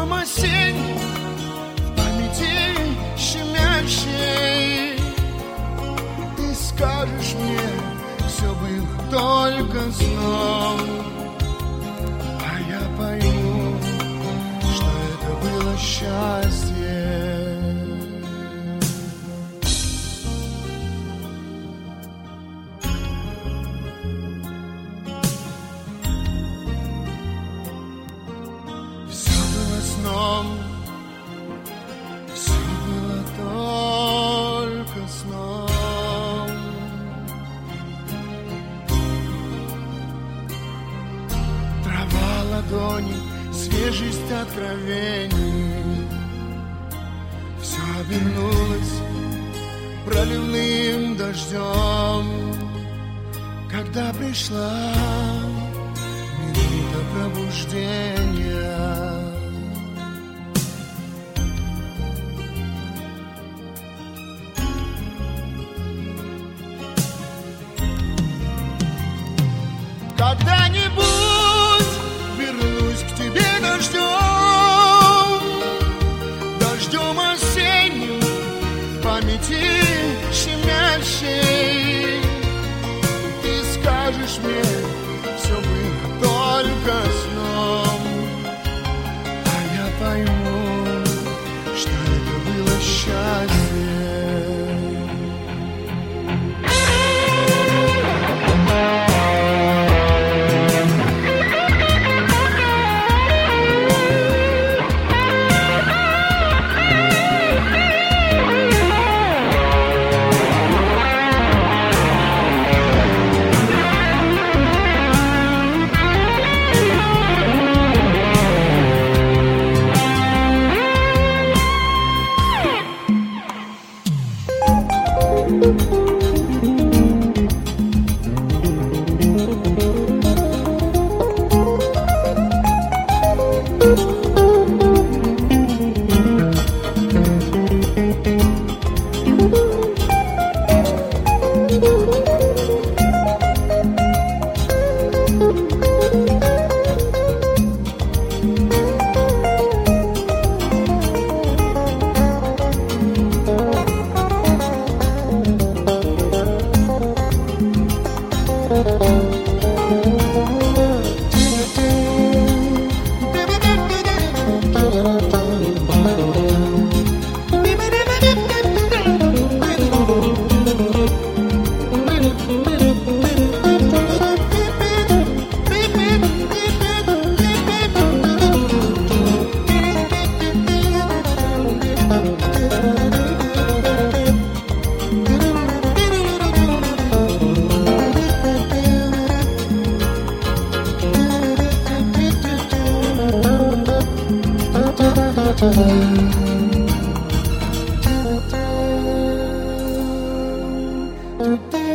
Дождем осенним в памяти щемящей ты скажешь мне, все было только сном, а я пойму, что это было счастье. Все было только сном. Трава, ладони, свежесть откровений. Все обернулось проливным дождем, когда пришла минута пробуждения. Когда-нибудь вернусь к тебе дождем, дождем осенним в памяти щемящей. Ты скажешь мне, все было только сном, а я пойму, что это было счастье. Do